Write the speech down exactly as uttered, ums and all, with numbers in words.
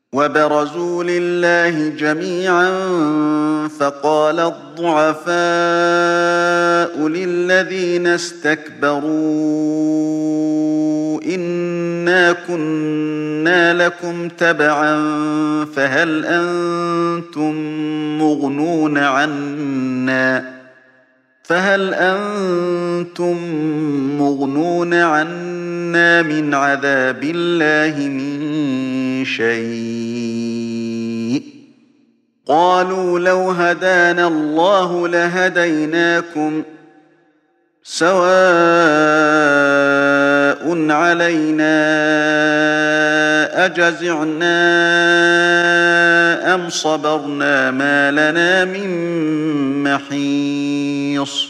وبرزوا لله جميعا فقال الضعفاء للذين استكبروا إنا كنا لكم تبعا فهل أنتم مغنون عنا فهل أنتم مغنون عنا من عذاب الله من شيء قالوا لو هدانا الله لهديناكم سواء علينا أجزعنا أم صبرنا ما لنا من محيص